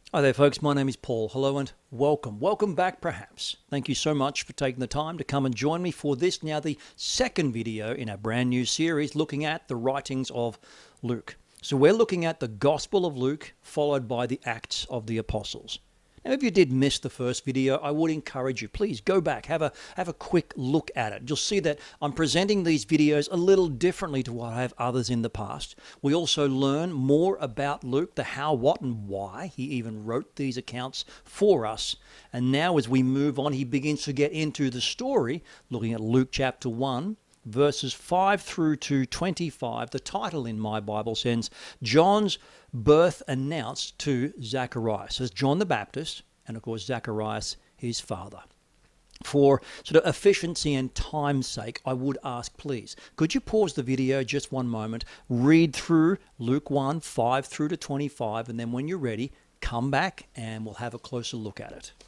Hi there, folks. My name is Paul. Hello and welcome. Welcome back, perhaps. Thank you so much for taking the time to come and join me for this, now the second video in our brand new series looking at the writings of Luke. So we're looking at the Gospel of Luke, followed by the Acts of the Apostles. Now, if you did miss the first video, I would encourage you, please go back, have a quick look at it. You'll see that I'm presenting these videos a little differently to what I have others in the past. We also learn more about Luke, the how, what, and why he even wrote these accounts for us. And now as we move on, he begins to get into the story, looking at Luke chapter 1, verses 5 through to 25. The title in my Bible says, John's birth announced to Zacharias. As John the Baptist, and of course Zacharias, his father. For sort of efficiency and time's sake, I would ask, please, could you pause the video just one moment, read through Luke 1, 5 through to 25, and then when you're ready, come back and we'll have a closer look at it.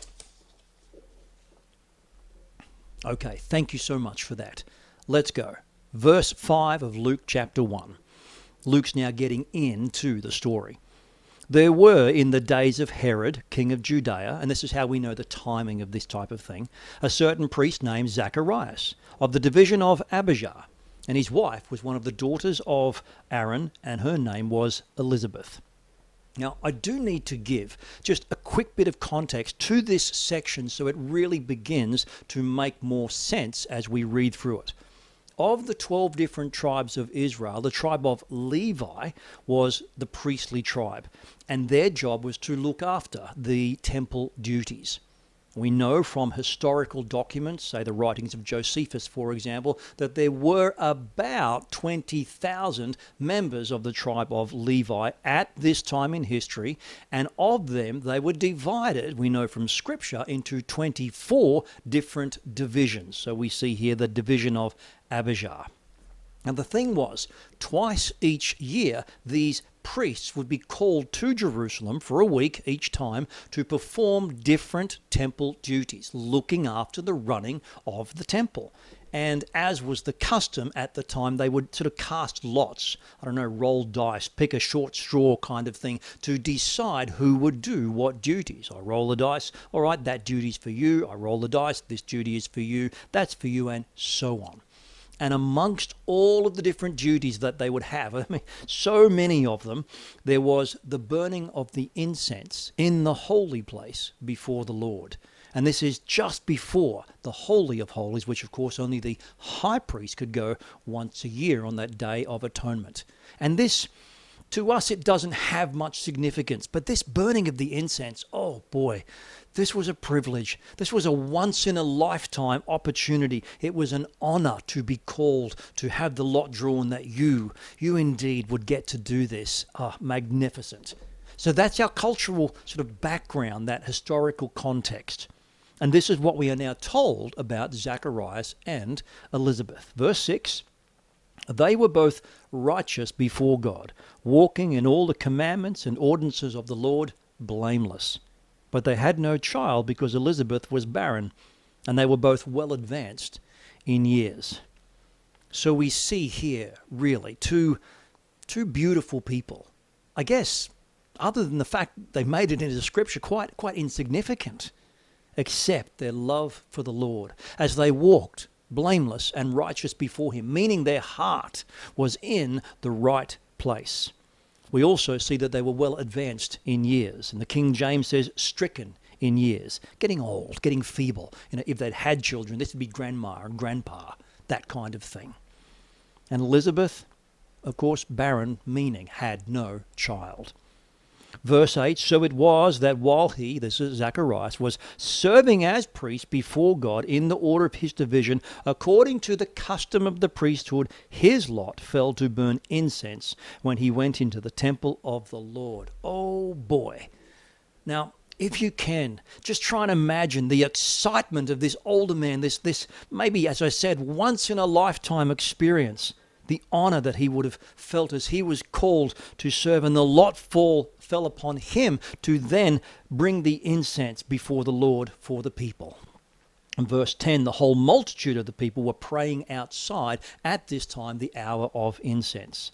Okay, thank you so much for that. Let's go. Verse 5 of Luke chapter 1. Luke's now getting into the story. There were in the days of Herod, king of Judea, and this is how we know the timing of this type of thing, a certain priest named Zacharias, of the division of Abijah, and his wife was one of the daughters of Aaron, and her name was Elizabeth. Now, I do need to give just a quick bit of context to this section so it really begins to make more sense as we read through it. Of the 12 different tribes of Israel, the tribe of Levi was the priestly tribe, and their job was to look after the temple duties. We know from historical documents, say the writings of Josephus, for example, that there were about 20,000 members of the tribe of Levi at this time in history, and of them they were divided, we know from Scripture, into 24 different divisions. So we see here the division of Abijah. And the thing was, twice each year, these priests would be called to Jerusalem for a week each time to perform different temple duties, looking after the running of the temple. And as was the custom at the time, they would sort of cast lots, roll dice, pick a short straw kind of thing to decide who would do what duties. I roll the dice, all right, that duty's for you. I roll the dice, this duty is for you, that's for you, and so on. And amongst all of the different duties that they would have, so many of them, there was the burning of the incense in the holy place before the Lord. And this is just before the Holy of Holies, which of course only the high priest could go once a year on that Day of Atonement. And this, to us, it doesn't have much significance. But this burning of the incense, oh boy, this was a privilege. This was a once-in-a-lifetime opportunity. It was an honor to be called, to have the lot drawn that you indeed would get to do this. Magnificent. So that's our cultural sort of background, that historical context. And this is what we are now told about Zacharias and Elizabeth. Verse 6, they were both righteous before God, walking in all the commandments and ordinances of the Lord, blameless. But they had no child because Elizabeth was barren, and they were both well advanced in years. So we see here, really, two beautiful people. I guess, other than the fact they made it into Scripture, quite insignificant, except their love for the Lord, as they walked blameless and righteous before him, meaning their heart was in the right place. We also see that they were well advanced in years. And the King James says stricken in years, getting old, getting feeble. If they'd had children, this would be grandma and grandpa, that kind of thing. And Elizabeth, of course, barren, meaning had no child. Verse 8, so it was that while he, this is Zacharias, was serving as priest before God in the order of his division, according to the custom of the priesthood, his lot fell to burn incense when he went into the temple of the Lord. Oh boy. Now, if you can, just try and imagine the excitement of this older man, this maybe, as I said, once in a lifetime experience. The honor that he would have felt as he was called to serve, and the lot fell upon him to then bring the incense before the Lord for the people. In verse 10, the whole multitude of the people were praying outside at this time, the hour of incense.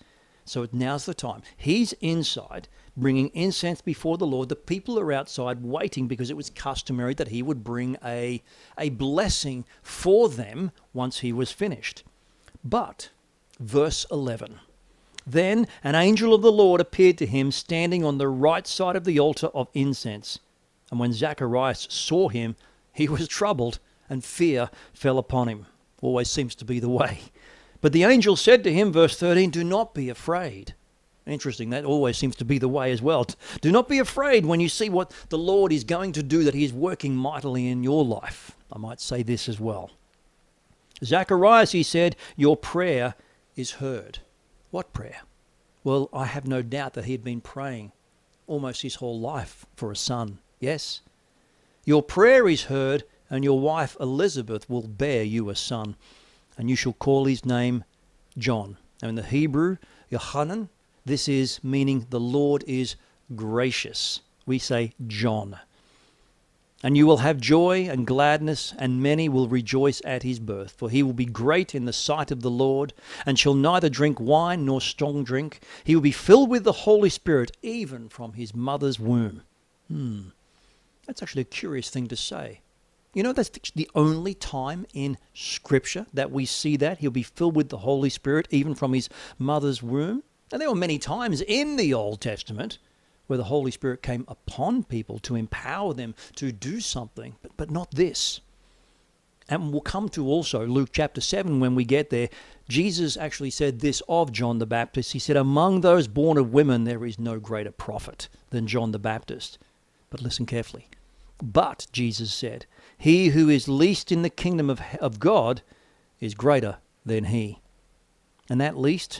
So now's the time. He's inside, bringing incense before the Lord. The people are outside waiting because it was customary that he would bring a blessing for them once he was finished. But, verse 11, then an angel of the Lord appeared to him standing on the right side of the altar of incense. And when Zacharias saw him, he was troubled, and fear fell upon him. Always seems to be the way. But the angel said to him, verse 13, do not be afraid. Interesting, that always seems to be the way as well. Do not be afraid when you see what the Lord is going to do, that he is working mightily in your life. I might say this as well. Zacharias, he said, your prayer is heard. What prayer? Well, I have no doubt that he had been praying almost his whole life for a son. Yes? Your prayer is heard, and your wife Elizabeth will bear you a son, and you shall call his name John. Now in the Hebrew, Yochanan, this is meaning the Lord is gracious. We say John. And you will have joy and gladness, and many will rejoice at his birth. For he will be great in the sight of the Lord, and shall neither drink wine nor strong drink. He will be filled with the Holy Spirit, even from his mother's womb. That's actually a curious thing to say. You know, that's the only time in Scripture that we see that. He'll be filled with the Holy Spirit, even from his mother's womb. And there were many times in the Old Testament where the Holy Spirit came upon people to empower them to do something, but not this. And we'll come to also Luke chapter 7 when we get there. Jesus actually said this of John the Baptist. He said, among those born of women, there is no greater prophet than John the Baptist. But listen carefully. But, Jesus said, he who is least in the kingdom of God is greater than he. And that least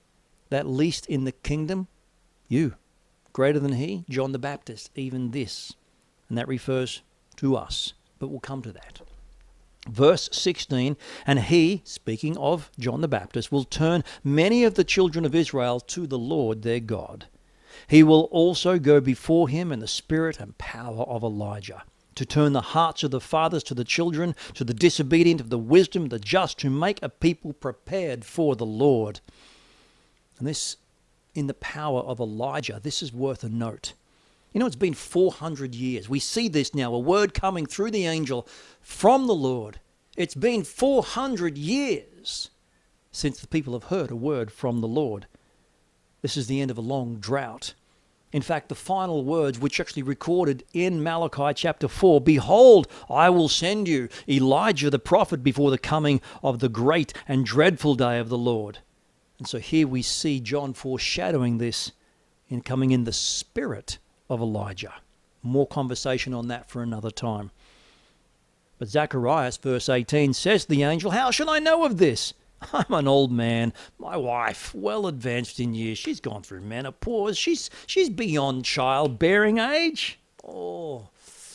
in the kingdom, you. Greater than he, John the Baptist, even this. And that refers to us. But we'll come to that. Verse 16, and he, speaking of John the Baptist, will turn many of the children of Israel to the Lord their God. He will also go before him in the spirit and power of Elijah, to turn the hearts of the fathers to the children, to the disobedient of the wisdom of the just, to make a people prepared for the Lord. And this, in the power of Elijah, this is worth a note. You know, it's been 400 years. We see this now, a word coming through the angel from the Lord. It's been 400 years since the people have heard a word from the Lord. This is the end of a long drought. In fact, the final words, which actually recorded in Malachi chapter 4, behold, I will send you Elijah the prophet before the coming of the great and dreadful day of the Lord. And so here we see John foreshadowing this in coming in the spirit of Elijah. More conversation on that for another time. But Zacharias, verse 18, says to the angel, how shall I know of this? I'm an old man. My wife, well advanced in years, she's gone through menopause. She's beyond childbearing age. Oh,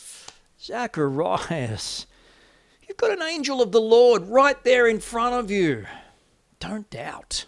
Zacharias, you've got an angel of the Lord right there in front of you. Don't doubt.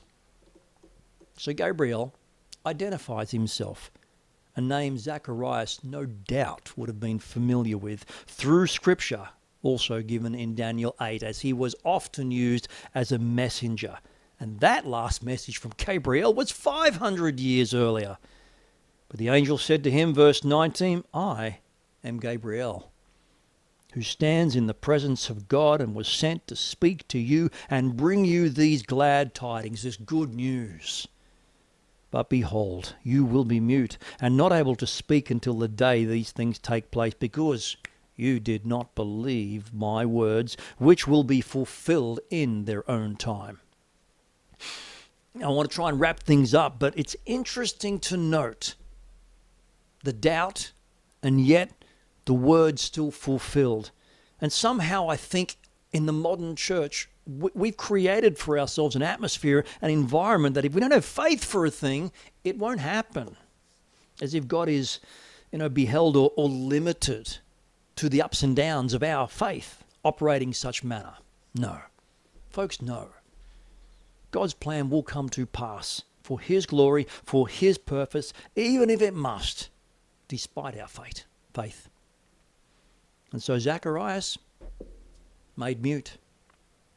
So Gabriel identifies himself. A name Zacharias no doubt would have been familiar with through Scripture, also given in Daniel 8, as he was often used as a messenger. And that last message from Gabriel was 500 years earlier. But the angel said to him, verse 19, I am Gabriel, who stands in the presence of God and was sent to speak to you and bring you these glad tidings, this good news. But behold, you will be mute and not able to speak until the day these things take place, because you did not believe my words, which will be fulfilled in their own time. I want to try and wrap things up, but it's interesting to note the doubt and yet the word still fulfilled. And somehow I think in the modern church, we've created for ourselves an atmosphere, an environment that if we don't have faith for a thing, it won't happen. As if God is, beheld or limited to the ups and downs of our faith operating such manner. No. Folks, no. God's plan will come to pass for his glory, for his purpose, even if it must, despite our faith. And so Zacharias made mute.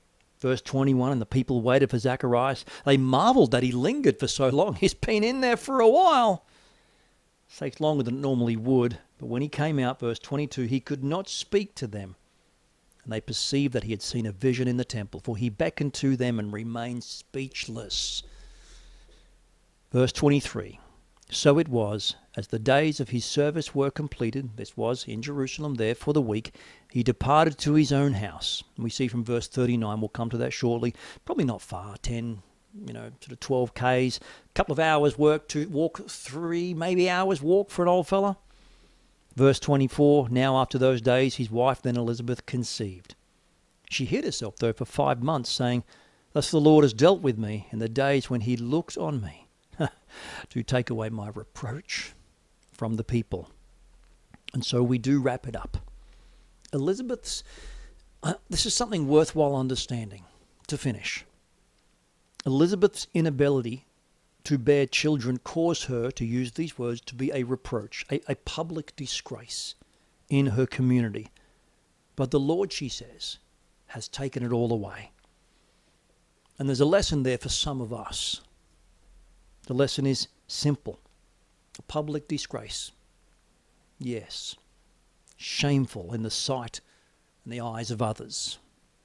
Verse 21, and the people waited for Zacharias. They marveled that he lingered for so long. He's been in there for a while. It takes longer than it normally would. But when he came out, verse 22, he could not speak to them. And they perceived that he had seen a vision in the temple, for he beckoned to them and remained speechless. Verse 23, so it was, as the days of his service were completed, this was in Jerusalem there for the week, he departed to his own house. And we see from verse 39, we'll come to that shortly, probably not far, 10, sort of 12 Ks, a couple of hours work to walk, 3 maybe hours walk for an old fella. Verse 24, now after those days, his wife then Elizabeth conceived. She hid herself, though, for 5 months, saying, thus the Lord has dealt with me in the days when he looked on me to take away my reproach from the people. And so we do wrap it up. Elizabeth's, this is something worthwhile understanding to finish. Elizabeth's inability to bear children caused her, to use these words, to be a reproach, a public disgrace in her community. But the Lord, she says, has taken it all away. And there's a lesson there for some of us. The lesson is simple. A public disgrace. Yes. Shameful in the sight and the eyes of others.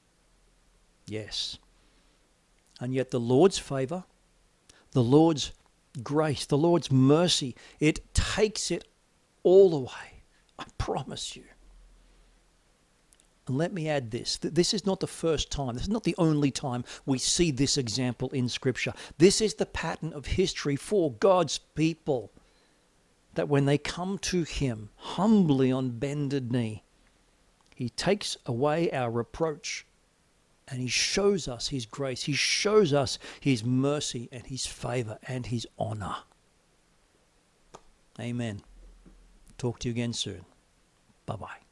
Yes. And yet the Lord's favour, the Lord's grace, the Lord's mercy, it takes it all away. I promise you. And let me add this. This is not the first time. This is not the only time we see this example in Scripture. This is the pattern of history for God's people. That when they come to him humbly on bended knee, he takes away our reproach and he shows us his grace. He shows us his mercy and his favour and his honour. Amen. Talk to you again soon. Bye-bye.